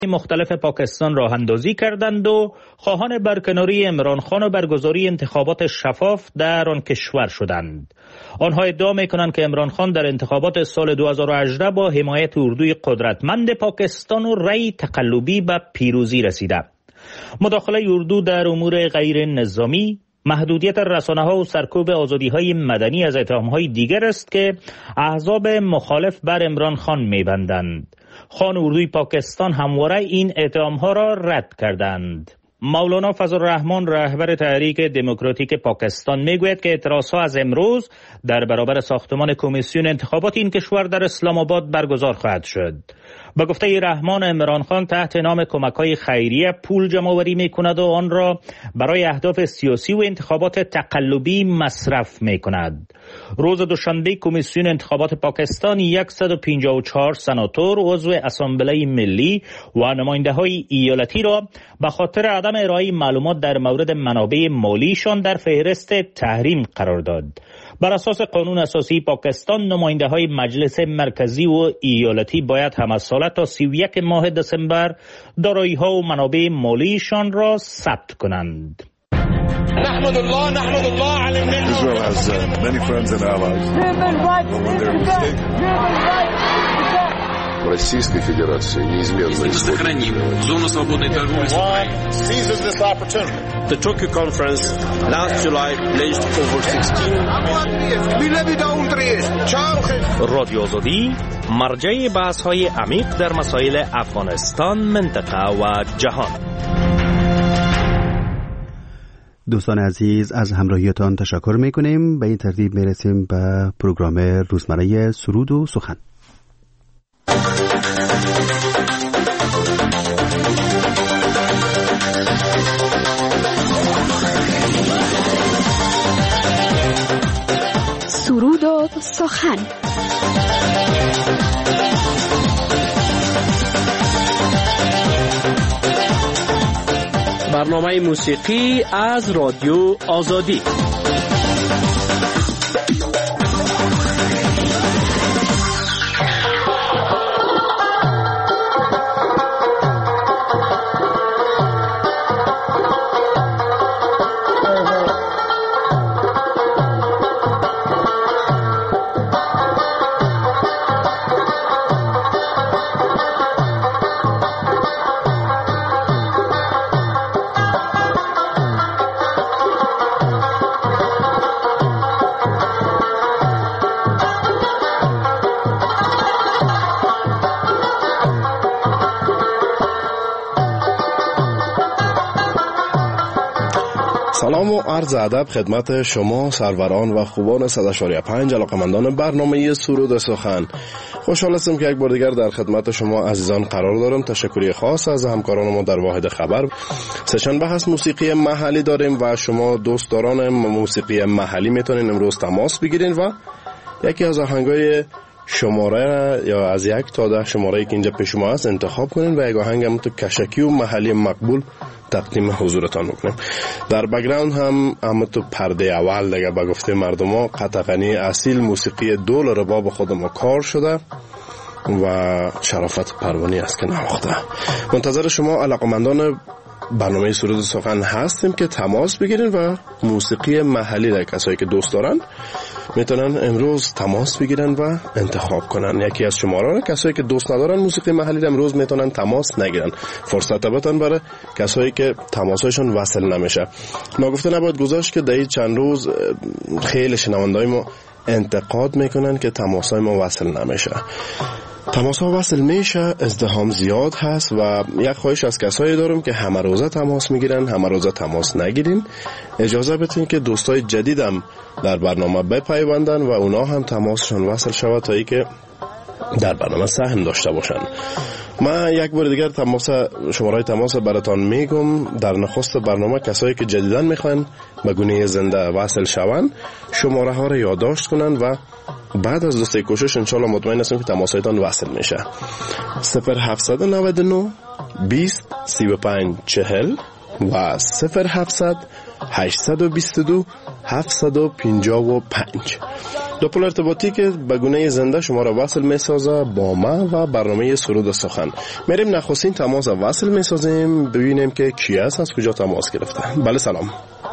مختلف پاکستان راه اندازی کردند و خواهان برکناری عمران خان و برگزاری انتخابات شفاف در آن کشور شدند. آنها ادعا می‌کنند که عمران خان در انتخابات سال 2018 با حمایت اردوی قدرتمند پاکستان و رأی تقلبی به پیروزی رسیده. مداخله اردو در امور غیر نظامی، محدودیت رسانه‌ها و سرکوب آزادی‌های مدنی از اتهام‌های دیگر است که احزاب مخالف بر عمران خان می‌بندند. خان اردوی پاکستان همواره این اتهام‌ها را رد کردند. مولانا فضل الرحمن رهبر تحریک دموکراتیک پاکستان میگوید که اعتراضها از امروز در برابر ساختمان کمیسیون انتخابات این کشور در اسلام آباد برگزار خواهد شد. با گفته رحمان، عمران خان تحت نام کمک‌های خیریه پول جمع‌آوری می‌کند و آن را برای اهداف سیاسی و انتخابات تقلبی مصرف می‌کند. روز دوشنبه کمیسیون انتخابات پاکستان 154 سناتور عضو اسامبله ملی و نماینده‌های ایالتی را به خاطر عدم ارائه معلومات در مورد منابع مالیشان در فهرست تحریم قرار داد. بر اساس قانون اساسی پاکستان، نماینده‌های مجلس مرکزی و ایالتی باید هم از سال تا 31 ماه دسامبر دارایی‌ها و منابع مالیشان را ثبت کنند. نحمد الله علی النعمة. Israel has many friends and allies. Российской Федерации неизменно сохраним зону свободной торговли. Seizes this opportunity. The Tokyo conference last July pledged over 16 رادیو آزادی مرجع بحث‌های عمیق در مسائل افغانستان، منطقه و جهان. دوستان عزیز، از همراهیتان تشکر می‌کنیم. به این ترتیب می‌رسیم به پروگرام روزمره سرود و سخن. سرود و سخن. برنامه موسیقی از رادیو آزادی. سلام و عرض ادب خدمت شما سروران و خوبان 100.5 علاقمندان برنامه سرود سخن. خوشحال هستم که یک بار دیگر در خدمت شما عزیزان قرار دارم. تشکری خاص از همکاران ما در واحد خبر. سه‌شنبه هست موسیقی محلی داریم و شما دوستداران موسیقی محلی میتونین امروز تماس بگیرین و یکی از آهنگای شماره یا از 1 تا 10 شماره‌ای که اینجا پیش شما هست انتخاب کنین و یک آهنگ هم تو کشکی و محلی مقبول تقدیم حضورتان میکنیم. در بک‌گراند هم تو پرده اول دیگه با گفته مردم قطعاً اصیل موسیقی دول رباب خود ما کار شده و شرافت پروانی است که نواخته. منتظر شما علاقمندان برنامه سرود سخن هستیم که تماس بگیرین و موسیقی محلی را کسایی که دوست دارن میتونن امروز تماس بگیرن و انتخاب کنن. یکی از شماره را کسایی که دوست ندارن موسیقی محلی را امروز میتونن تماس نگیرن. فرصت بتن برای کسایی که تماسشون وصل نمیشه. ناگفته نباید گذاشت که در چند روز خیلی شنوندای ما انتقاد میکنن که تماسای ما وصل نمیشه. تماس‌ها وصل میشه، ازدحام زیاد هست و یک خواهش از کسایی دارم که همه روزه تماس میگیرن، همه روزه تماس نگیرین. اجازه بدین که دوستای جدیدم در برنامه بپیوندن و اونا هم تماسشون وصل شود تا ای که در برنامه سهم داشته باشن. من یک بار دیگر شماره تماس براتان میگم. در نخست برنامه کسایی که جدیداً میخوان به گونه زنده وصل شون شماره ها را یادداشت کنن و بعد از دوستی کوشش انشالله مطمئن هستم که تماسایتان وصل میشه. 0799 20 35 40 و 0700 822 755. دو پل ارتباطی که به گونه زنده شما را وصل می سازه با ما و برنامه سرود سخن. میریم نخستین تماس وصل می سازیم، ببینیم که کی است، از کجا تماس گرفته. بله سلام.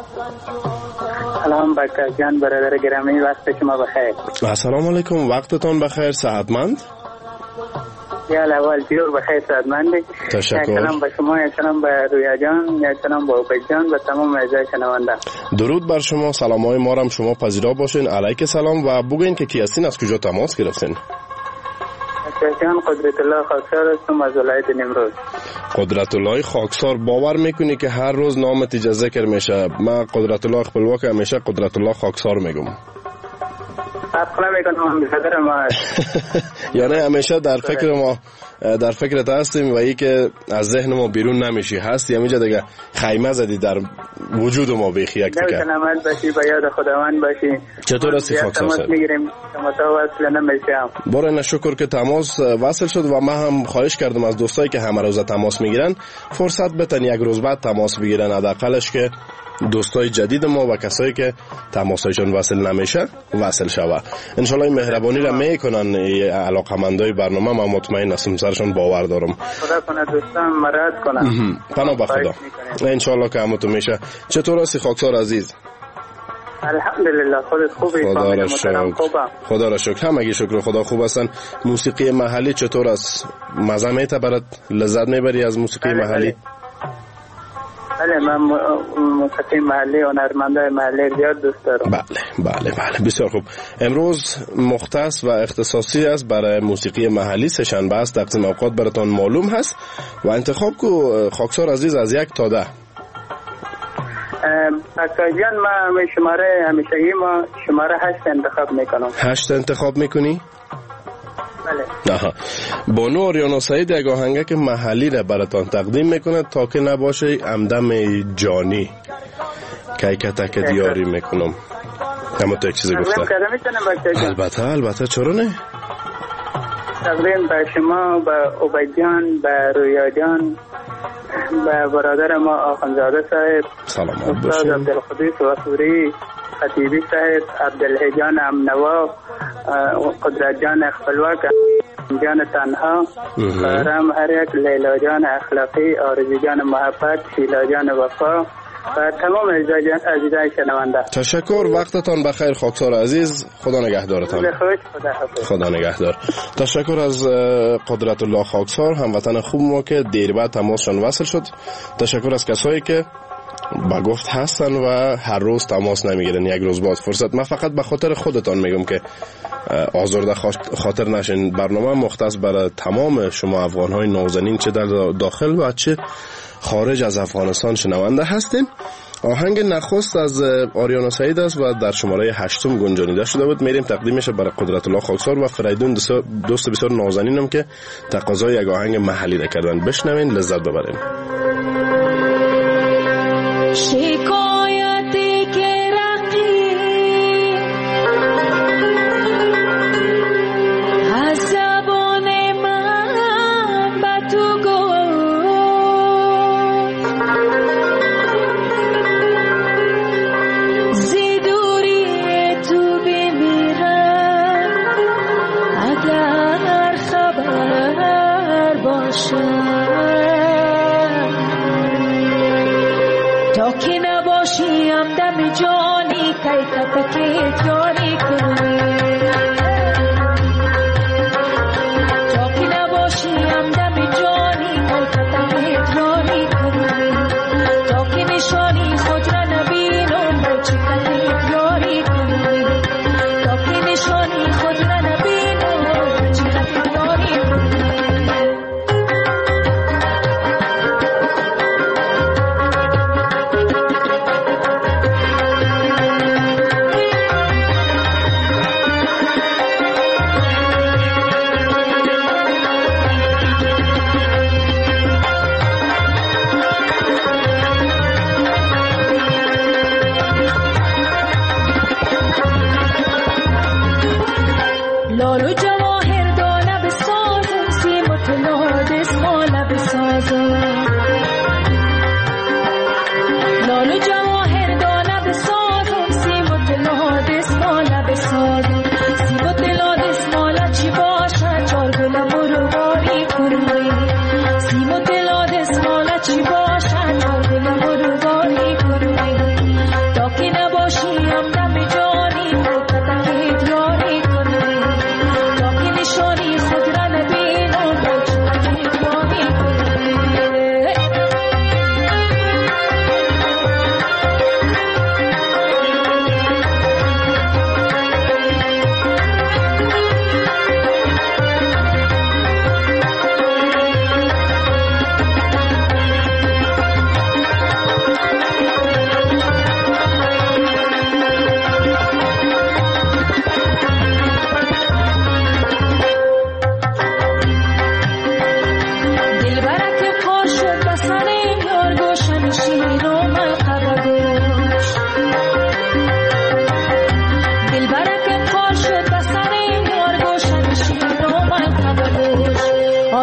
سلام بکر جان، برادر گرامی، وقت شما بخیر. السلام علیکم، وقتتان بخیر، صحتمند؟ یا اول جور بخیر، صحتمندی. تشکر. سلام به شما، سلام به رویا جان، سلام به عبید جان و تمام اعضای شنونده. درود بر شما، سلامای ما را شما پذیرا باشین. علیک سلام و بگوین که کی هستین، از کجا تماس گرفتین؟ جان قدرت الله خاکسار هستم از ولایت نیمروز. قدرت الله خاکسار، باور میکنی که هر روز نامت ذکر میشه؟ من قدرت الله خپلواک همیشه قدرت الله خاکسار میگم. اصلا میکنم برادر ما. یعنی همیشه در فکرت هستیم و ای که از ذهن ما بیرون نمیشی، هستی همیشه دیگه خیمه زدی در وجود ما بیخی یک دیگه. سلامت باشی، به یاد خداوند باشی. چطور هستی خاکسار صاحب؟ میگیریم تماس وصل نمیشم. باره شکر که تماس وصل شد و من هم خواهش کردم از دوستایی که همه روزه تماس میگیرن فرصت بتن یک روز بعد تماس بگیرن، حداقلش که دوستای جدید ما و کسایی که تماسایشون وصل نمیشه وصل شوه. انشالله مهربانی را میکنن علاقمندای برنامه، من مطمئن هستم سرشون باور دارم. خدا کنه دوستان مراد کنن. پناه به خدا. انشالله که همتون میشه. چطور هستی خاکسار عزیز؟ الحمدلله، خودت خوبی؟ خدا را شکر. خدا را شکر، همگی شکر خدا خوب هستن. موسیقی محلی چطور است؟ مزه میته برات؟ لذت میبری از موسیقی محلی؟ بله، من موسیقی محلی و هنرمندای محلی زیاد دوست دارم. بله بسیار خوب. امروز مختص و اختصاصی است برای موسیقی محلی. سه شنبه است، تقسیم اوقات براتون معلوم هست و انتخاب کو خاکسار عزیز از 1 تا 10. بکاجان ما شماره همیشگی ما شماره 8 انتخاب میکنم. 8 انتخاب میکنی؟ بله. آها. بانو آریانا سعید یک آهنگک محلی را براتان تقدیم میکنه تا که نباشه همدم جانی که کتک دیاری میکنم. اما تو یک چیزی گفته. البته چرا نه؟ تقدیم به شما، به عبید جان، به رویا جان، به برادر ما آخوندزاده صاحب، سلامت باشین. استاد عبدالقدوس وصوری، خطیبی صاحب، عبدالحجان امنوا، قدرت جان خپلواک، جان تنها، رام هر یک، لیلا جان اخلاقی، آرزو جان محبت، شیلا جان وفا و تمام عزیزای شنونده. تشکر، وقتتان بخیر خاکسار عزیز، خدا نگهدارتان. خدا نگهدار. تشکر از قدرت الله خاکسار، هموطن خوب ما که دیر بعد تماسشون وصل شد. تشکر از کسایی که با گفت هستن و هر روز تماس نمیگیرن، یک روز بعد فرصت. من فقط به خاطر خودتان میگم که آزرده خاطر نشین. برنامه مختص برای تمام شما افغانهای نازنین، چه در داخل و چه خارج از افغانستان شنونده هستین. آهنگ نخست از آریانا سعید است و در شماره 8 گنجانیده شده بود. میریم تقدیمش برای قدرت الله خاکسار و فریدون، دوست بسیار نازنینم که تقاضای یک آهنگ محلی را کردن. بشنوین، لذت ببرین. شکایتی که رقی از زبان من به تو گفت، زی دوری تو بمیرم اگر خبر باشم، تا که نباشی همدم جانی که کتک دیاری کنی، تا که نباشی همدم جانی که کتک دیاری کنی، تا که نشانی خود را نبینم به چه کتک دیاری کنی، تا که نشانی خود را نبینم به چه کتک دیاری کنی.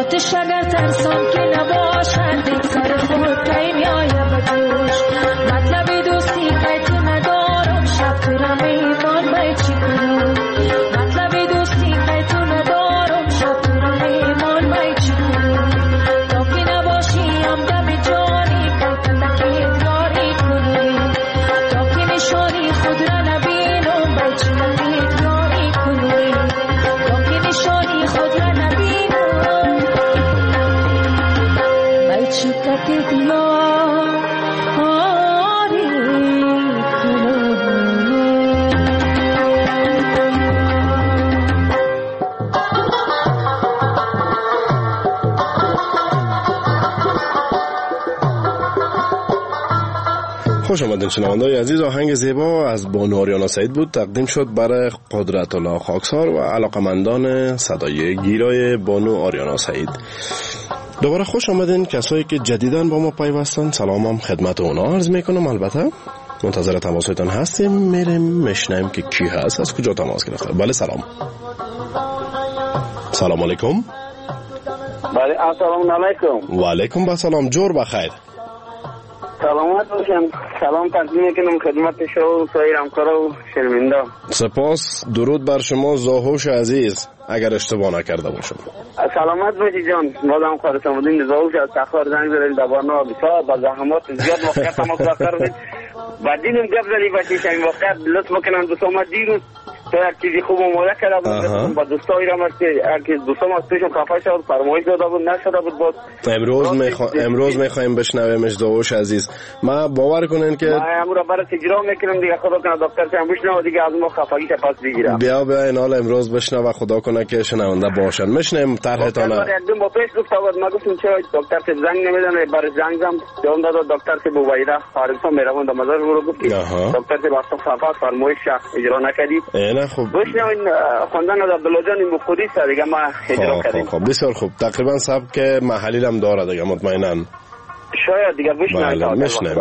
آتش اگر ترسان که نباشد یک سر خود کی میآید به جوش مطلب دوستی که تو ندارم شب تو را میمان باید چی کنم مطلب دوستی که تو ندارم شب تو را میمان باید چی کنم تا که نباشی همدم جانی کلکتا که ادگاری کنم تا که نشانی خود را نبینم باید چی ادگاری کنم تا که نشانی خود را نبینم باید چی ادگاری خوش آمدین شنونده‌های عزیز. آهنگ زیبا از بانو آریانا سعید بود، تقدیم شد برای قدرت الله خاکسار و علاقمندان صدای گیرای بانو آریانا سعید. دوباره خوش آمدین کسایی که جدیداً با ما پیوستن. سلامم خدمت اونا عرض میکنم. البته منتظر تماساتون هستیم. میریم میشنیم که کی هست، از کجا تماس گرفته. بله سلام. سلام علیکم. بله السلام علیکم. و علیکم السلام. جور بخیر. سلامت باشم. سلام تقدیم میکنم خدمت شما و سایر همکارا و شنوندا. سپاس. درود بر شما زاهوش عزیز، اگر اشتباه نکرده باشم. سلامت باشی جان. مادام خودتون بودین زاهوش از تخار زنگ زدید در برنامه بسیار با زحمات زیاد موقعیت هم اکثر بید بعدینم گپ زدی باشی شاید موقعیت لطف بکنن دوستان دیروز تو یک چیزی خوب آماده کرده بود با دوستایی را که دوستان از پیشم خفه شد فرمایش داده بود نشده بود باز امروز میخوایم بشنویمش زاهوش عزیز. ما باور کنین که ما امروز برای اجرا میکنم دیگه خدا کنه دکتر هم بشنوه دیگه از ما خفگیش پس بگیره. بیا این حال امروز بشنوه خدا کنه که شنونده باشن. میشنیم طرحتانه. یک با پیش گفت بود ما گفتم چرا دکتر سے زنگ نمیزنه برای زنگ زدم جواب داد دکتر سے بویدا خارجان میروند مزار رو گفت دکتر سے واسه خفا فرمایش اجرا نکردید. نه خوب بشنوین خواندن از عبدالله جان مفخوری است دیگه ما اجرا کردیم. خب بسیار خوب. تقریبا سبک محلی هم داره دیگه مطمئنا. شاید دیگه بشنوین. میشنم.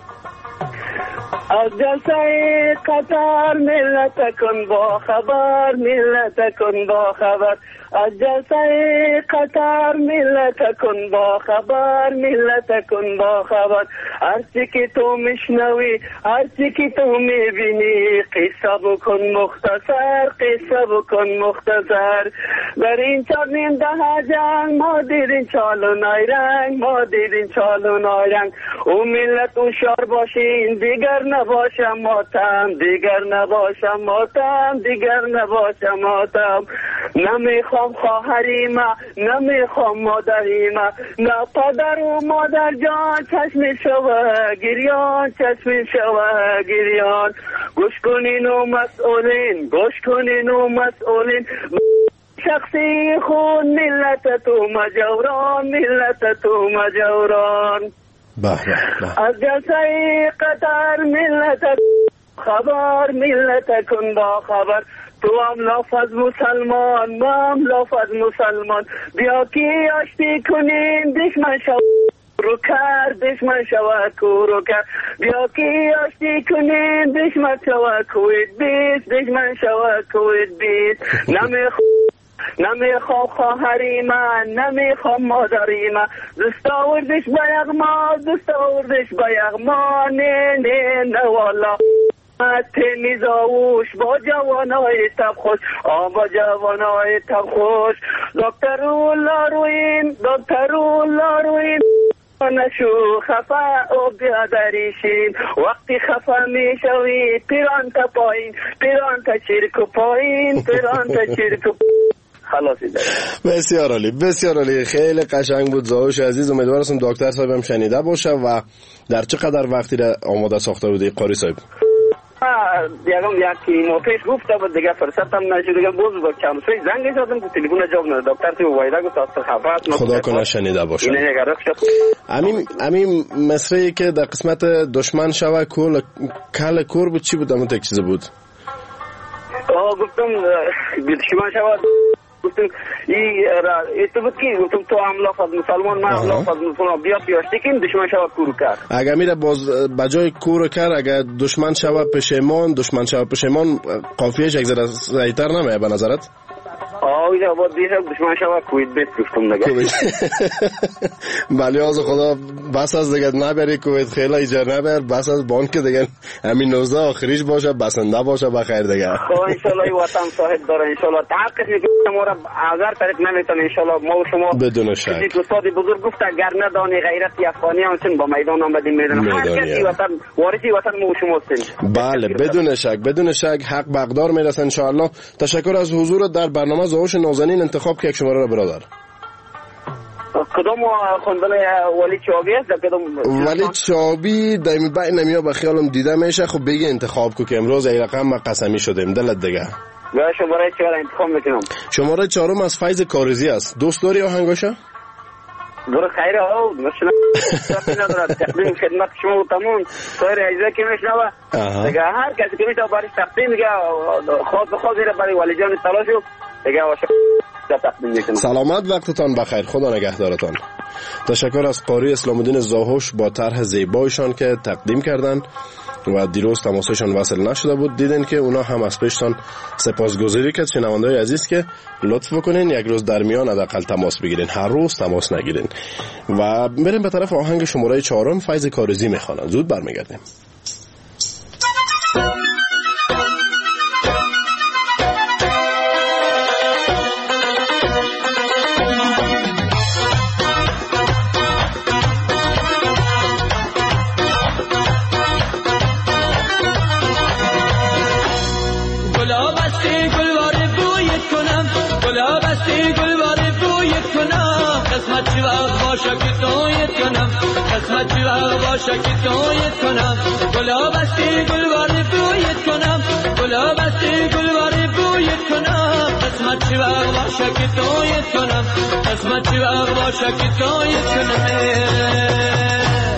از جلسه قطر ملت کن با خبر ملت کن با خبر از جلسه قطر ملت کن با خبر ملت کن با خبر هرچی که تو میشنوی هرچی که تو میبینی قصه بکن مختصر قصه بکن مختصر در این 4 دهه جنگ ما دیدیم چالو نایرنگ ما دیدیم چالو نایرنگ او ملت هوشیار باشین دیگر نباشم ماتم دیگر نباشم ماتم دیگر نباشم ماتم نمیخوام خواهری ما نمیخوام مادری ما نه پدر و مادر جان چشم شوه گریان چشم شوه گریان گوش کنین و مسئولین گوش کنین و مسئولین شخصی خون ملت تو مجوران ملت تو مجوران از جلسه قطر ملت خبر ملت کن با خبر تو هم لافظ مسلمان ما هم لافظ مسلمان بیا کی آشتی کنین دشمن شو رو کرد دشمن شود کورو کرد بیا کی آشتی کنین دشمن شود کوید بیست دشمن شود کوید بیست نمیخوام خواهری من نمیخوام مادری من دوست آوردش با یغما دوست آوردش با یغما نه نه نه والا تنیزاوش با جوانای تب خوش با جوانای تب خوش دکتر الله روین نشو خفا و بیادریشین وقتی خفا میشوی پیران تا پایین پیران تا چرک پایین پیران تا چرک بسیار عالی بسیار عالی. خیلی قشنگ بود زاهوش عزیز. امیدوارم دکتر صاحب هم شنیده باشه. و در چقدر وقتی را آماده ساخته بودی قاری صاحب؟ یکی موتیش گفته بود دیگه فرصت هم نشد دیگه باز با چمسوی زنگ زدم که تلفن جواب نداد دکتر تو وایدا گفت از خفات خدا کنه شنیده باشه. همین مصری که در قسمت دشمن شوه کل کور بود چی بود؟ همون تک چیز بود. گفتم دشمن شوه گفتم تو بود که گفتم تو هم لافظ مسلمان ما هم لافظ مسلمان بیا پیاشتی که دشمن شوه کورو کرد. اگر میره باز بجای کورو کرد اگر دشمن شوه پشیمان قافیهش یک ذره سریعتر نمیه به نظرت؟ تعویض آباد دیگه دشمن شما کویت بیت گفتم دیگه. بله از خدا بس از دیگه نبری کویت خیلی ایجار نبر بس از بانک دیگه همین 19 آخریش باشه بسنده باشه بخیر دیگه. خب ان شاء الله وطن صاحب داره ان شاء الله تحقیق میکنم ما را هزار طریق نمیتونه ان شاء الله ما و شما بدون شک. استاد بزرگ گفت اگر ندانی غیرت افغانی همچنین با میدان آمدیم میدان هر کسی وطن وارثی وطن ما و شما هستیم. بله بدون شک حق بقدار میرسه ان شاء الله. تشکر از حضورت در برنامه زاهوش نازنین. انتخاب که یک شماره را برادر. کدام خواندن ولی چابی است کدام ولی چابی دائمی بین نمیا به خیالم دیده میشه. خب بگی انتخاب کو که امروز ای رقم ما قسمی شدیم دلت دیگه. با شماره 4 انتخاب میکنم. شماره 4 از فیض کارزی است. دوست داری آهنگاشو؟ برو خیر او مثلا ندارد تقدیم خدمت شما و تمام سایر اجزا که میشنوه دیگه هر کسی که میتونه برایش تقدیم میگه خاص به خاص برای ولی جان تلاشو دیگه تقدیم میکنم. سلامت وقتتان بخیر. خدا نگهدارتان. تشکر از قاری اسلام الدین زاهوش با طرح زیبایشان که تقدیم کردن و دیروز تماسشان وصل نشده بود. دیدین که اونا هم از پیشتان سپاسگزاری کرد. شنونده‌های عزیز که لطف بکنین یک روز در میان حداقل تماس بگیرین هر روز تماس نگیرین و بریم به طرف آهنگ شماره 4 فیض کارزی میخوانن. زود برمیگردیم. قسمت وقت باشه که تویت کنم گلاب استی گلواری بویت کنم گلاب استی گلواری بویت کنم قسمت وقت باشه که تویت کنم قسمت وقت باشه که تویت کنم.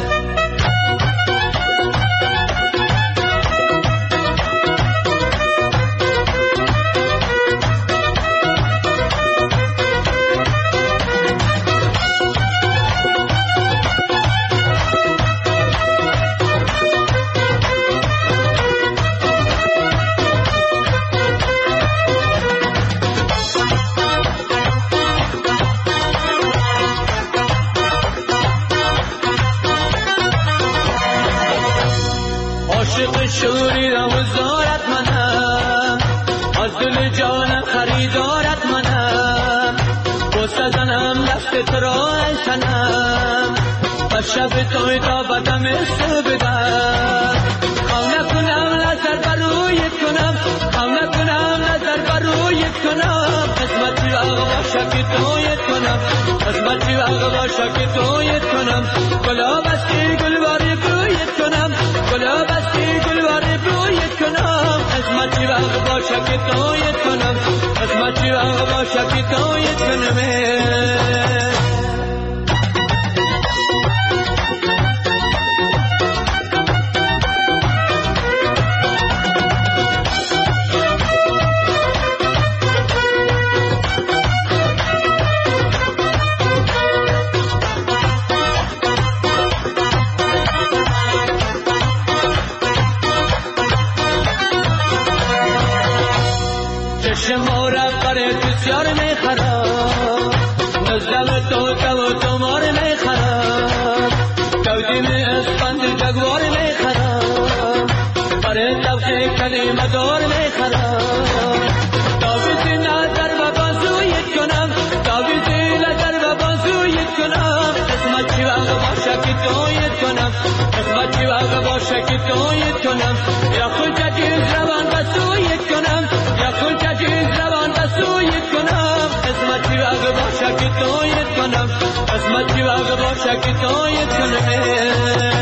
شوری و وزارت منم از دل جانم خریدارت منم بوسه زنم دست تو را ایسنم و شب توی تا بدم سو بدم خانه کنم نظر برویت کنم خانه کنم نظر برویت کنم قسمتی وقت باشه که تویت کنم قسمتی وقت باشه که تویت کنم گلاب استی گلواری برویت کنم گلاب استی گلواری برویت کنم قسمتی وقت باشه که تویت کنم قسمتی وقت باشه که تویت کنم. بسیار میخرم نزدم تو مار میخرم دودیم اسپند جگوار میخرم برای توقع کلمه دار میخرم داویزی نظر و بازویت کنم داویزی نظر و بازویت کنم قسمتی وقت باشه که تویت کنم قسمتی وقت باشه که تویت کنم یا خود جدیز روان بسویت کنم یا خود جدیز روان بسویت کنم قسمتی وقت باشه که تویت کنم قسمتی وقت باشه که تویت کنم.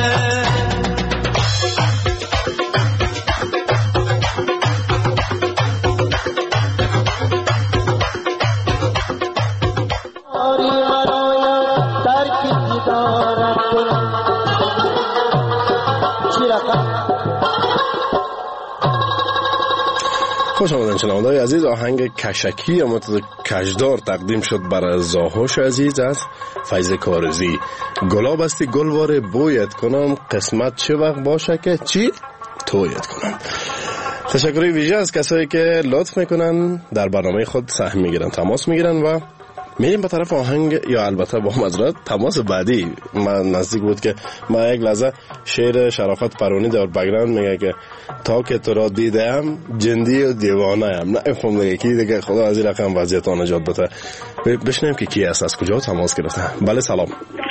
خوش آمدن شنونده‌های عزیز. آهنگ کشکی یا متد کشدار تقدیم شد برای زاهوش عزیز از فیض کارزی. گلاب استی گلوار بویت کنم قسمت چه وقت باشه که چی تویت کنم. تشکری ویژه از کسایی که لطف میکنن در برنامه خود سهم میگیرن، تماس میگیرن و میریم به طرف آهنگ، یا البته با مزرعه تماس بعدی من نزدیک بود که من یک لحظه شعر شرافت پرونی در بگراند میگه که تا که تو را دیدم جندی و دیوانه ام. نفهم دیگه کی دیگه، خدا از این رقم وضعیت ها نجات بده. بشنیم که کی است، از کجا تماس گرفته. بله سلام.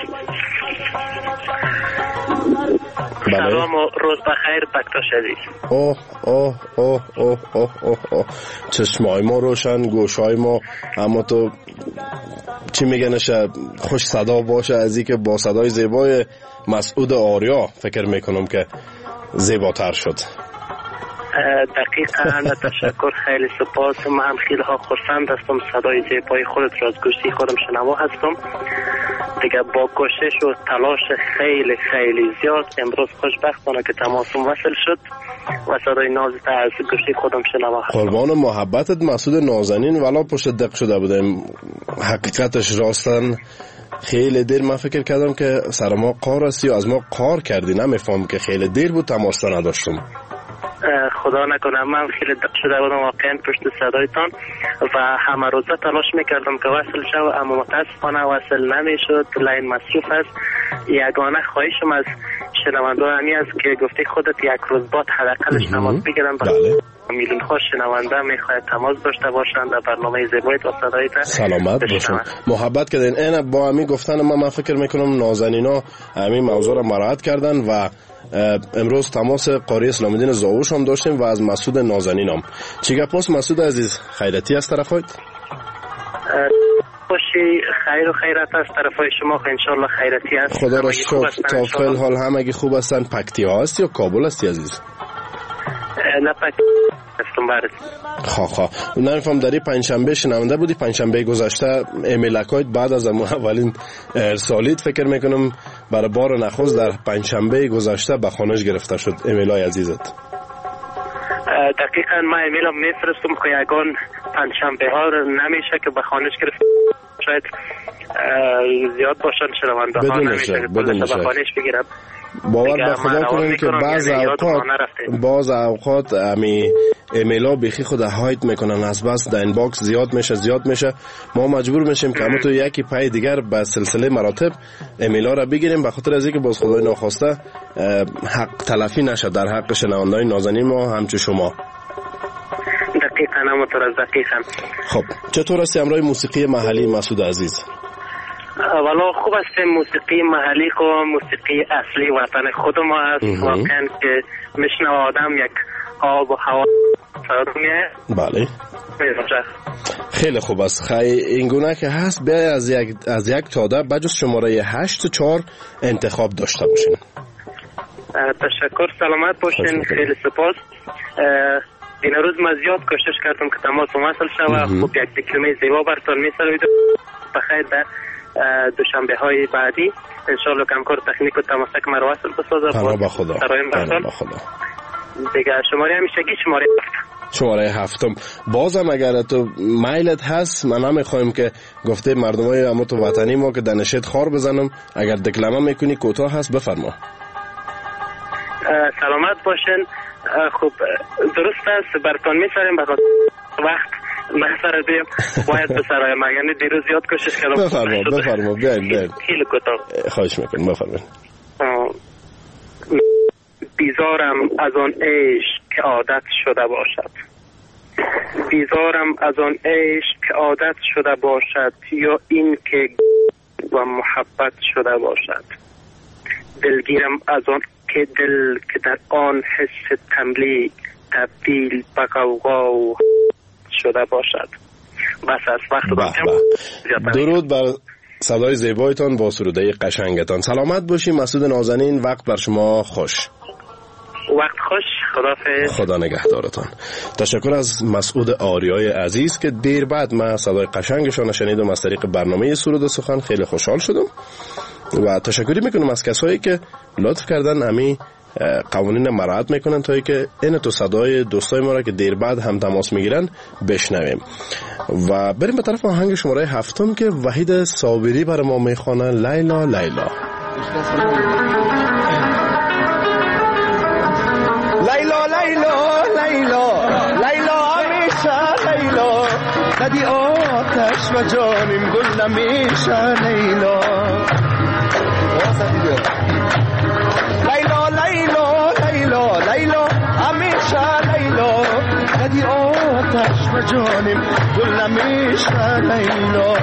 سلام و روز بخیر بکتاش عزیز. اوه اوه اوه اوه اوه اوه اوه، چشمای ما روشن، گوشای ما، اما تو چی میگنش خوش صدا باشه از این که با صدای زیبای مسعود آریا فکر میکنم که زیباتر شد. دقیقاً تشکر، خیلی سپاس. من هم خیلی ها خرسند هستم صدای زیبای خودت را از گوشی خودم شنوا هستم. دیگه با کوشش و تلاش خیلی خیلی زیاد امروز خوشبختانه که تماسم وصل شد و صدای نازت از گوشی خودم شنوا هستم. قربان محبتت مسعود نازنین، ولی پشت دق شده بودیم. حقیقتش راستن خیلی دیر من فکر کردم که سر ما قار است یا از ما قار کردی، نمیفهم که خیلی دیر بود تماس نداشتم. خدا نکنه، من خیلی دق شده بودم واقعا پشت صدایتان و همه روزه تلاش میکردم که وصل شد، اما متاسفانه وصل نمیشد، لین مصروف است. یگانه خواهشم از شنونده همی است که گفتی خودت یک روز بعد حداقلش تماس بگیرن. بله. میلیون ها شنونده میخواید تماس داشته باشند در برنامه زیبایت و صدایت. سلامت باشن، محبت کردین. این با همی گفتن من فکر میکنم نازنینا همین موضوع را مراعات کردن و امروز تماس قاری اسلام الدین زاوش هم داشتیم و از مسعود نازنین هم. چی گپ است مسعود عزیز؟ خیرتی از طرفایت؟ باشی، خیر و خیرت از طرفای شما، انشالله خیرتی است. خدا را شکر. تا فعل حال همگی خوب هستن. پکتیا هستی یا کابل هستی عزیز؟ نه پکتیا هستم. برد خواه نمیفهم داری پنجشنبه شنونده بودی، پنجشنبه گذشته ایمیلکایت بعد از اولین ارسالیت فکر میکنم برای بار نخست در پنجشنبه گذشته به خانش گرفته شد ایمیلای عزیزت. دقیقاً من ایمیلم میفرستم که یگان پنجشنبه ها نمیشه که به خانش گرفت، شاید زیاد باشن شنونده ها نمیشه که به خانش بگیرم. باور به خدا کنیم که بعض اوقات امی ایمیلا بیخی خود هایت میکنن، از بس در اینباکس زیاد میشه ما مجبور میشیم که همون تو یکی پای دیگر به سلسله مراتب ایمیلا را بگیریم، به خاطر از اینکه باز خدای ناخواسته حق تلفی نشه در حق شنونده‌های نازنین ما همچون شما. دقیقاً همونطور از دقیقاً. خب چطور است امروز موسیقی محلی مسعود عزیز؟ والا خوب است. موسیقی محلی و موسیقی اصلی وطن خود ما است. واقعا که میشنه آدم یک آب و هوا سرمیه. بله خیلی خوب است. این گونه که هست بیا از یک تاده بجز شماره 8-4 انتخاب داشته باشین. تشکر، سلامت باشین. خیلی سپاس. این روز من زیاد کوشش کردم که تماس وصل شود. خوب یک دکلمه زیبا براتون می‌سرایید. بخیر در دوشنبه های بعدی انشالله کمکار تکنیک و تماسک مرا وصل بسازه. پناه به خدا. دیگه شماره همیشگی شماره 7. بازم اگر تو مایلت هست من نمیخوایم که گفته مردمای اما تو وطنی ما که دانشت خار بزنم، اگر دکلمه میکنی کوتاه هست بفرما. سلامت باشین. خوب درست است براتون میسریم به وقت محضر دیم باید بسرایم. یعنی دیروز زیاد کوشش کردم. بفرما بیاین. خیلی کوتاه خواهش میکنم بفرمایید. بیزارم از آن عشق که عادت شده باشد، بیزارم از آن عشق که عادت شده باشد، یا این که و محبت شده باشد. دلگیرم از آن که دل که در آن حس تملیک تبدیل به غوغا و شده باشد. بس از وقت درود بر صدای زیبایتان با سروده قشنگتان. سلامت باشی مسعود نازنین. وقت بر شما خوش. وقت خوش. خداحافظ. خدا نگهدارتان. تشکر از مسعود آریای عزیز که دیر بعد من صدای قشنگشان شنیدم از طریق برنامه سرود و سخن. خیلی خوشحال شدم و تشکری میکنم از کسایی که لطف کردن امی قوانین مراعات میکنن تا که این تو صدای دوستای ما را که دیر بعد هم تماس میگیرن بشنویم و بریم به طرف آهنگ شماره 7 که وحید صابری برای ما میخوانه. لیلا لیلا. لیلا لیلا لیلا زدی آتش و جانم گل نمیشه لیلا لیلا لیلا لیلا لیلا همیشه لیلا زدی آتش و جانم گل نمیشه لیلا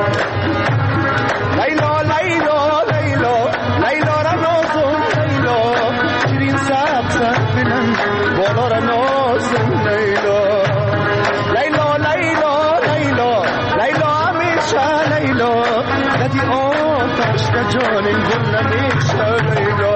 لیلا لیلا لیلا لیلا را نازم لیلا شیرین سبز بینم بالا را نازم لیلا لیلا لیلا لیلا لیلا همیشه لیلا زدی آتش و جانم گل نمیشه لیلا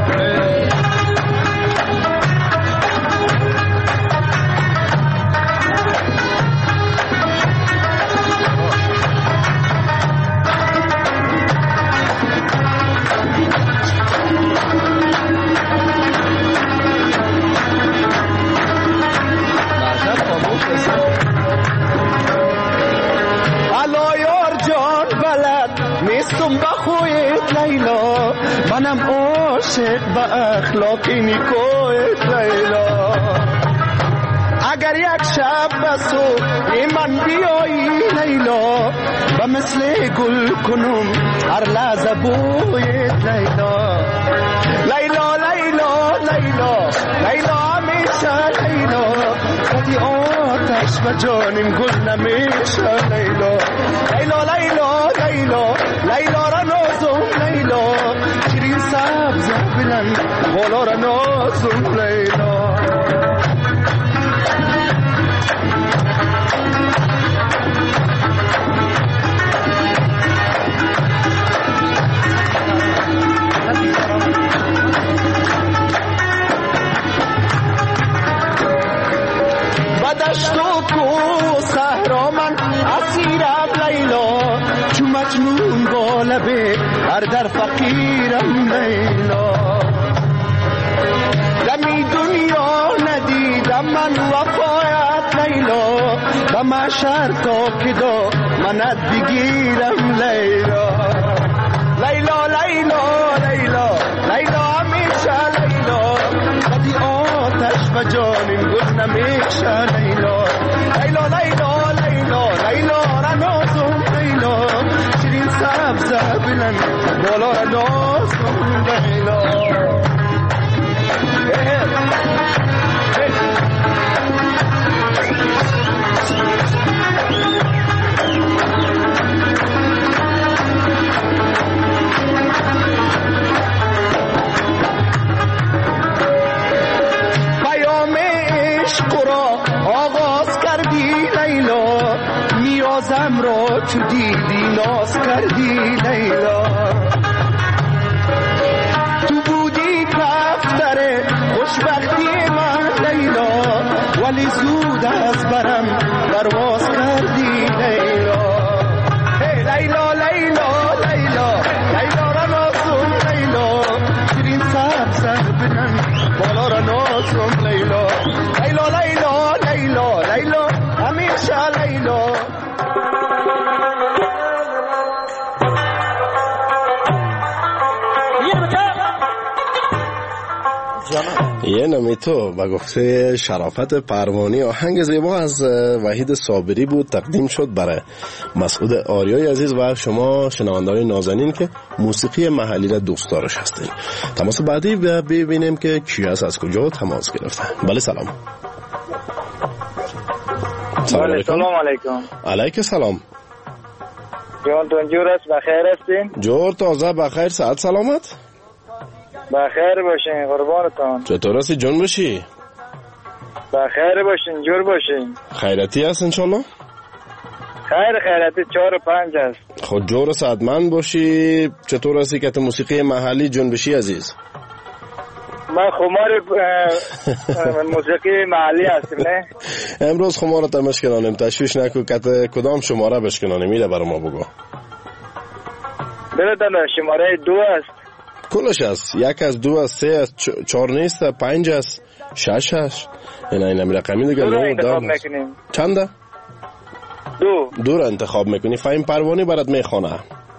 نیستم با خویت لیلا منم عاشق با اخلاقی نیکویت لیلا اگر یک شب بسو من بیایی لیلا و مثل گل کنم هر لحظه بویت لیلا لیلا لیلا لیلا لیلا همیشه لیلا زدی آتش و جانم گل نمیشه لیلا لیلا لیلا لیلا لیلا را نازم لیلا شیرین سبز بلند بالا را نازم لیلا بدشت و کو صحرا من اسیرم لیلا چو مجنون با لبه هر در فقیرم لیلا دمی دنیا ندیدم من وفایت لیلا و محشر تا که دا منت بگیرم لیلا لیلا لیلا لیلا لیلا همیشه لیلا زدی آتش و جانم گل نمیشه لیلا لیلا لیلا لیلا لیلا را نازم لیلا شیرین سبز بلند بالا را نازم لیلا نیازم را تو دیدی ناز کردی لیلا تو بودی کفتر خوشبختی من لیلا ولی زود از برم پرواز کردی لیلا لیلا لیلا لیلا لیلا را نازم لیلا شیرین سبز بنن بالا را نازم لیلا لیلا لیلا لیلا لیلا همیشه لیلا یه نمی تو با گفته شرافت پروانی آهنگ زیبا از وحید صابری بود تقدیم شد برای مسعود آریای عزیز و شما شنوندگان نازنین که موسیقی محلی را دوست دارش هستین. تماس بعدی ببینیم که کی از کجا تماس گرفته. بله سلام. سلام علیکم. علیک سلام. جانتون جور است بخیر هستین؟ جور تازه بخیر صحت سلامت؟ بخیر باشین قربانتان. چطور هستی جون باشی؟ بخیر باشین جور باشین. خیرتی هست انشالله؟ خیرتی 4 و 5 هست. خود جور صحتمند باشی. چطور هستی که موسیقی محلی جون باشی عزیز؟ من خمار موسیقی محلی هستم نه؟ امروز خمارت هم اشکنانیم تشویش نکو که کدام شماره بشکنانیم میره برای ما بگو. بردن شماره 2 است. کلش است 1 از 2 از 3 از 4 نیست 5 از 6 هست این رقمی دیگه چنده؟ 2 را انتخاب میکنی فهم پروانی برات میخونه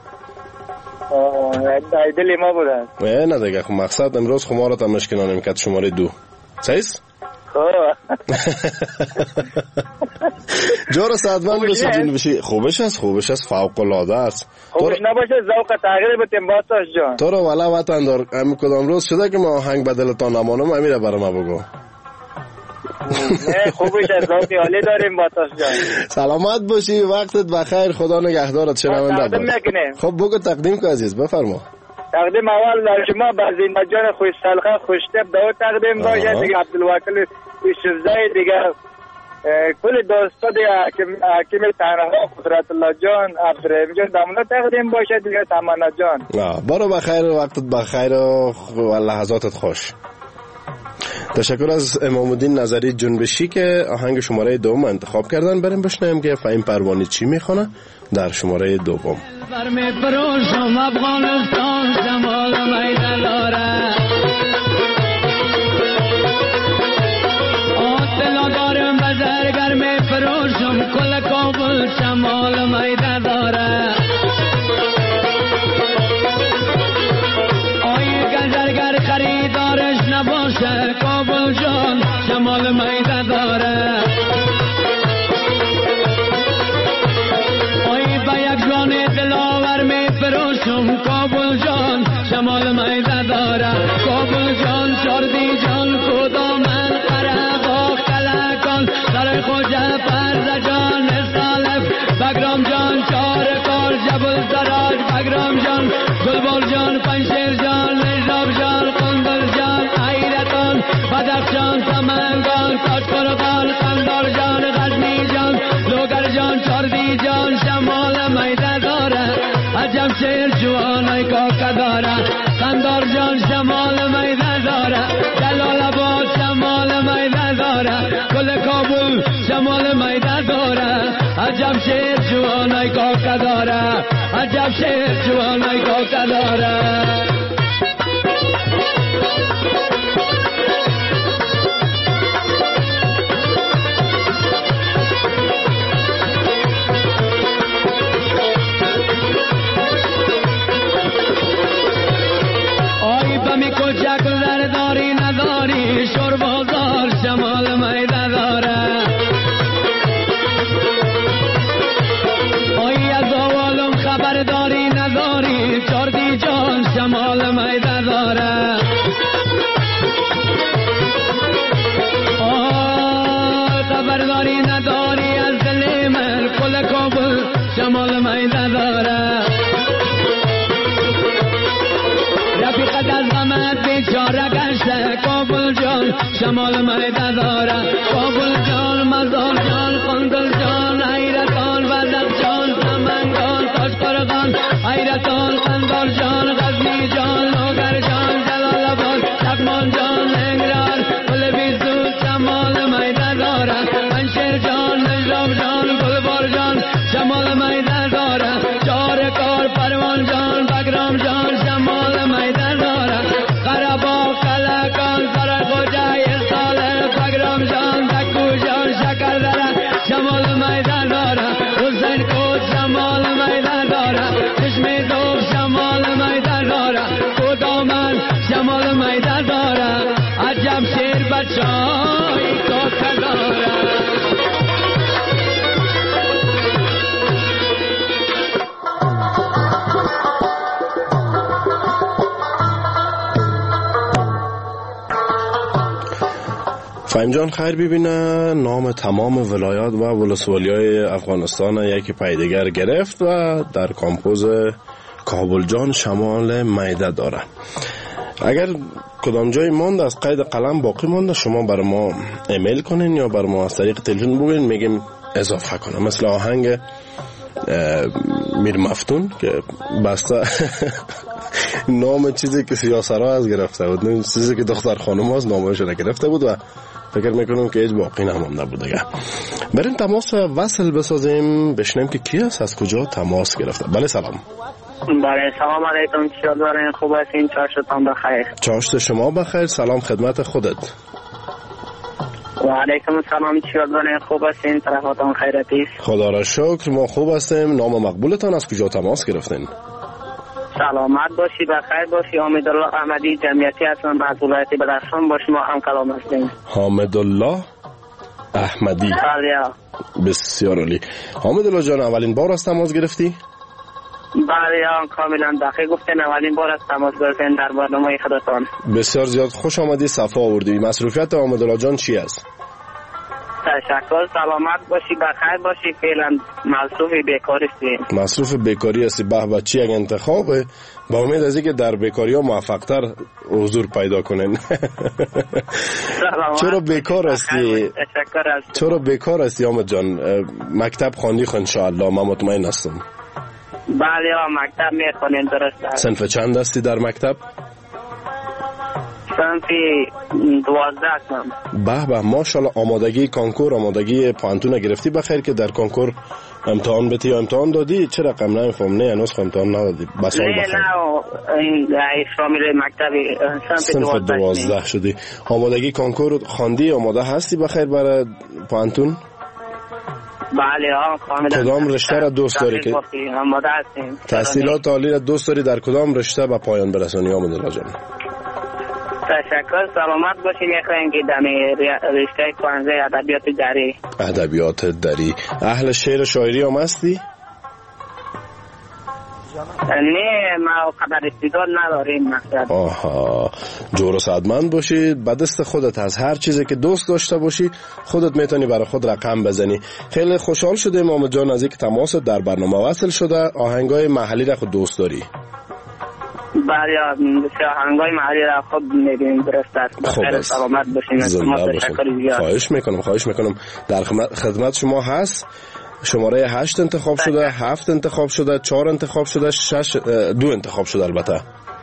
دل ما بودن نه دیگه مقصد امروز خمارت هم مشکنانیم که شماره 2 صحیح؟ جور صدمند بشه جون بشی. خوبش است فوق العاده است. خوبش نباشه ذوق تغییر بتیم باتاش جان. تو رو والا وطن دار ام کدام روز شده که ما آهنگ بدلتان نمانم امیره برام بگو. نه خوبش از ذوق عالی داریم باتاش جان. سلامت باشی وقتت بخیر خدا نگهدارت شنونده باش. خب بگو تقدیم کن عزیز بفرما. تقدیم اول در شما بزینده جان خوش سلخه خوشتب دعوت تقدیم باشه دیگه عبدالوکیل یوسفزای دیگه کل دوستا دیگه حکیم تنها قدرت الله جان عبدالرحیم جان دامونه تقدیم باشه دیگه تمنا جان. برو بخیر وقتت بخیر و لحظاتت خوش. تشکر از امام الدین نظری جنبشی که آهنگ شماره دوم انتخاب کردن. بریم بشنویم که فهیم پروانی چی میخونه در شماره دوم. برمی پروشم افغانستان جمال میدان داره آتلا دارم بزرگر می پروشم کل کابل جمال میدان داره آی گزرگر خریدارش نباشه کابل جان جمال میدان داره کابل جان شمال میده داره کابل جان چردی جان کدامن قرقا کلکان سر خوجه فرز جان سالف بگرام جان چارکار جبل سراج بگرام جان گلبال جان پنشیر جان نجاب جان قندل جان حیرتان بدخشان سمنگان تاشقرقان قندار جان غزنی جان لوگر جان چردی جان شمال میده داره عجب شیر جوانای کاکا داره قندار جان شمال میدان داره جلال آباد شمال میدان داره کل کابل شمال میدان داره عجب شیر جوانای کاکا داره عجب شیر جوانای کاکا داره جگلر داری نداری شور بازار شمال میده داره آی از آوالم خبر داری نداری چردی جان شمال میده داره آی خبر داری نداری از دل من کل کابل شمال میده داره رفیقت از غمت بیچاره گشته کابل جان شمال میده داره کابل جان مزار جان قندل جان حیرتان بدخشان سمنگان تاشقرقان حیرتان قندار جان غزنی جان لوگر جان جلال آباد لغمان جان ننگرهار گل بیزود شمال میده داره پنشیر جان نجاب جان گلبار جان شمال میده داره چارکار پروان جان بگرام جان شمال میده داره قربا کلکان سر خوجه ساله بگرام جان دکو جان شکر داره شمال میده داره حسین کود شمال میده داره چشم دوب شمال میده داره کدامن شمال میده داره عجب شیر بچای کاکا داره فهیم جان خیر ببینه نام تمام ولایات و ولسوالی‌های افغانستان یکی پیدگر گرفت و در کامپوز کابل جان شمال میده داره. اگر کدام جای ماند از قید قلم باقی مانده شما بر ما ایمیل کنین یا بر ما از طریق تلفن بگین میگیم اضافه کنم. مثل آهنگ میر مفتون که بسته نام چیزی که سیاسرها از گرفته بود چیزی که دختر خانم از نامش را گرفته بود و فکر میکنم که هیچ باقی نمانده بود دیگه. بریم تماس وصل بسازیم بشنیم که کی است از کجا تماس گرفته. بله سلام. بله سلام علیکم چیکار دارین خوب هستین چاشتان بخیر. چاشت شما بخیر سلام خدمت خودت. و علیکم السلام چیکار دارین خوب هستین طرفاتون خیرتی است. خدا را شکر ما خوب هستیم. نام مقبولتان از کجا تماس گرفتین؟ سلامت باشی، بخیر باشی. حامدالله احمدی جمعیتی هستم از ولایت بدخشان. با شما هم کلام هستیم. حامدالله احمدی. بله. بسیار عالی. حامدالله جان، اولین بار از تماس گرفتی؟ بله کاملا دقیق گفتین. اولین بار از تماس گرفتین در برنامه خودتان. بسیار زیاد خوش آمدی، صفا آوردی. مصروفیت حامدالله جان چی است؟ تشکر. سلامت باشی، بخیر باشی. فعلا مصروف بیکاری هستی. مصروف بیکاری هستی؟ به به، چی یک انتخابه. با امید از اینکه در بیکاری ها موفق‌تر حضور پیدا کنین. چرا بیکار هستی؟ چرا بیکار هستی حامد جان؟ مکتب خواندی ان شاء الله، من مطمئن هستم. بله مکتب میخونیم، درست است. صنف چند هستی در مکتب؟ صنف 12 هستم. به به، ماشاءالله. آمادگی کنکور، آمادگی پانتون گرفتی بخیر که در کنکور امتحان بتی یا امتحان دادی؟ چه رقم؟ نمیفهم. نه هنوز امتحان ندادی. بس نه این شامل مکتب صنف 12 شدی. آمادگی کنکور خواندی؟ آماده هستی بخیر برای پانتون؟ بله کاملا. کدام رشته را دوست داری که آماده هستیم؟ تحصیلات عالی را دوست داری در کدام رشته به پایان برسانی حامدالله جان؟ تشکر. سلامت باشی. میخوایم که در رشته خواننده ادبیات دری. ادبیات دری. اهل شعر شاعری هم هستی؟ نه ما قدر استعداد نداریم مقصد. آها، جور و سعادتمند باشی. به دست خودت از هر چیزی که دوست داشته باشی خودت میتونی برای خود رقم بزنی. خیلی خوشحال شده محمد جان از اینکه تماس در برنامه وصل شده. آهنگای محلی را خود دوست داری؟ بله آهنگای محلی را خود میبینیم، درست است. بخیر سلامت باشین. خواهش میکنم. در خدمت شما هست. شماره 8 انتخاب شده، 7 انتخاب شده، 4 انتخاب شده، 6 2 انتخاب شده البته.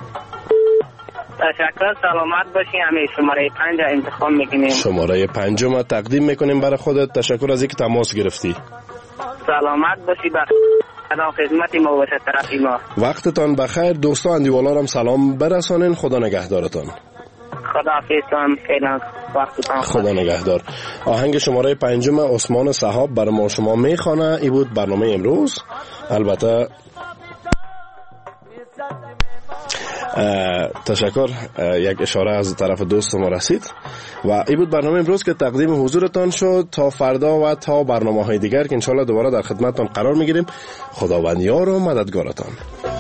تشکر. سلامت باشی. همه شماره 5 انتخاب میکنیم. شماره 5 ما تقدیم میکنیم برای خودت. تشکر از اینکه تماس گرفتی. سلامت باشی. خدمت ما باشه طرفی ما. وقتتان بخیر. دوستا اندیوالا هم سلام برسانین. خدا نگهدارتان. خداحافظتان. فعلا وقتتان. خدا نگهدار. آهنگ شماره 5 عثمان صحاب برای ما شما میخوانه. این بود برنامه امروز. البته تشکر. یک اشاره از طرف دوست ما رسید و این بود برنامه امروز که تقدیم حضورتان شد. تا فردا و تا برنامه های دیگر که انشالله دوباره در خدمتتان قرار میگیریم. خداوند یار و مددگارتان.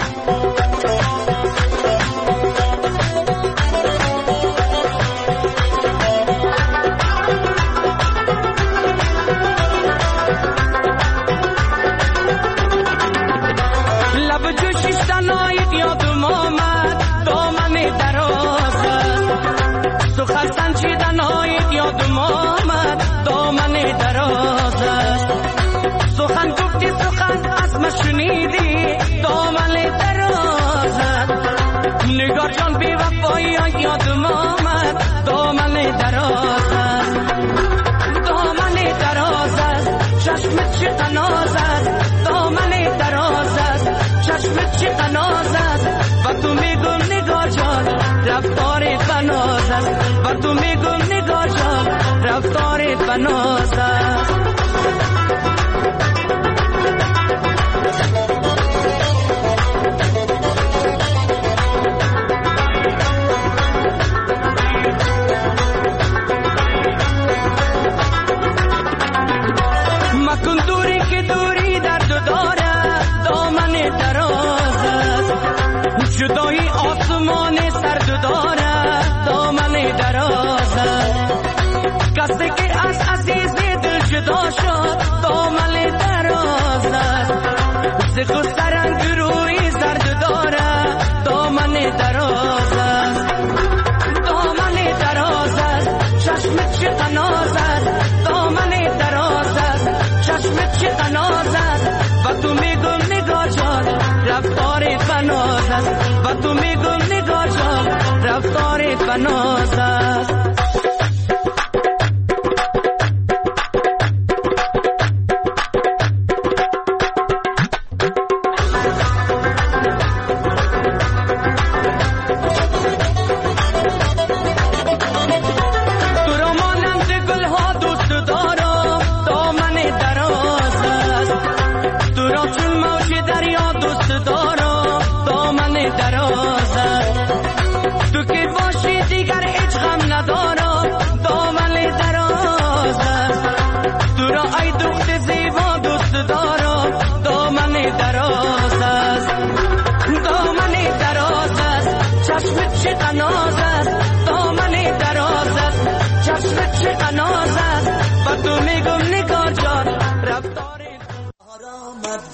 شنیدی دامن درازت نگار جان بی وفایی یادم آمد دامن درازت چشمت چه قنازت دامن درازت چشمت چه قنازت و تو میگم نگار جان رفتارت بنازت و تو میگم نگار جان رفتارت بنازت جدایی آسمان سرد دارد دامن درازت کسی که از عزیز دل جدا شد دامن درازت زخ و سرنگ روی زرد دارد دامن درازت چشمت چه قنازت دامن درازت چشمت چه قنازت و تو میگم نگاه جان رفتارت بنازت و تو میگم نگاه جان رفتارت بنازت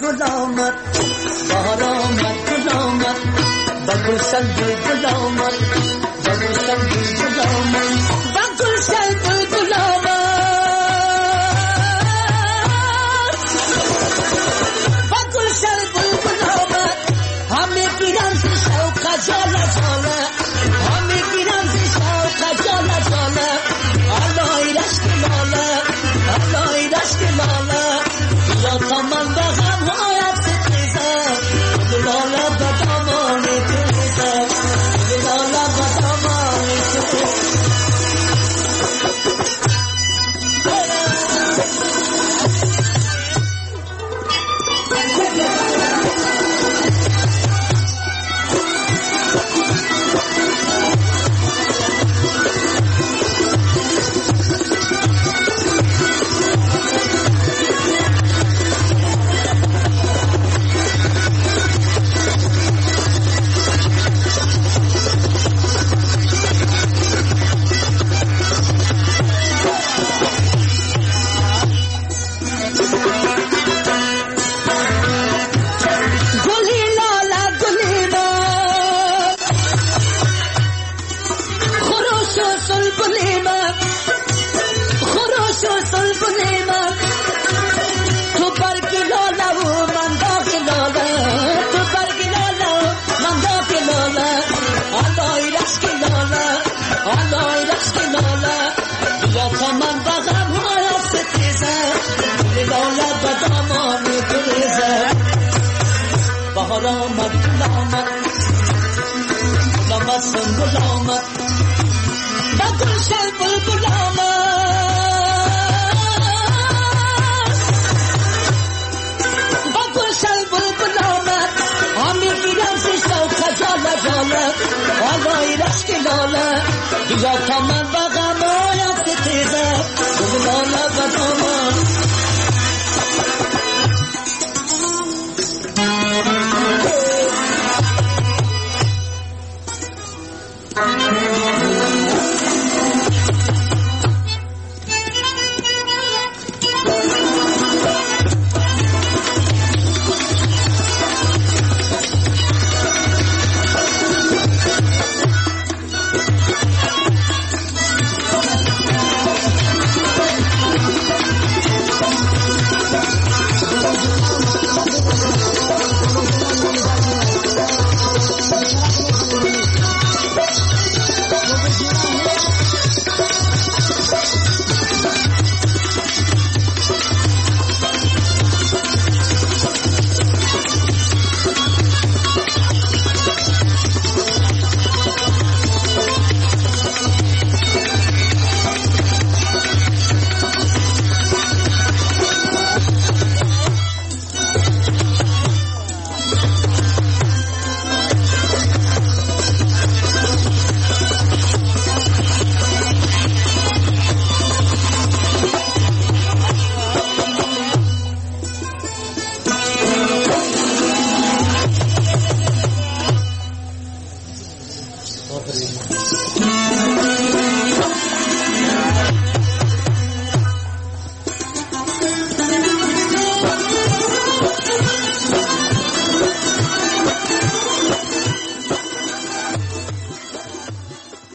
گل آمد بهار آمد گل آمد با گلشن گل آمد با گلشن گل آمد با گلشن گل آمد با گلشن گل آمد همه گیرم ز شوق جاله جاله همه گیرم ز شوق جاله جاله آلای رشک لاله آلای رشک لاله یا تا من بغم هایت ستیزه لاله بدامانی تیزه لاله بدامانی تیزه بهار آمد گل آمد نمسن گل آمد با گلشن بلبل آمد با گلشن بلبل آمد همه گیرم ز شوق جاله جاله آلای رشک لاله یا تا من با غم آیم ستیزه لاله بدامن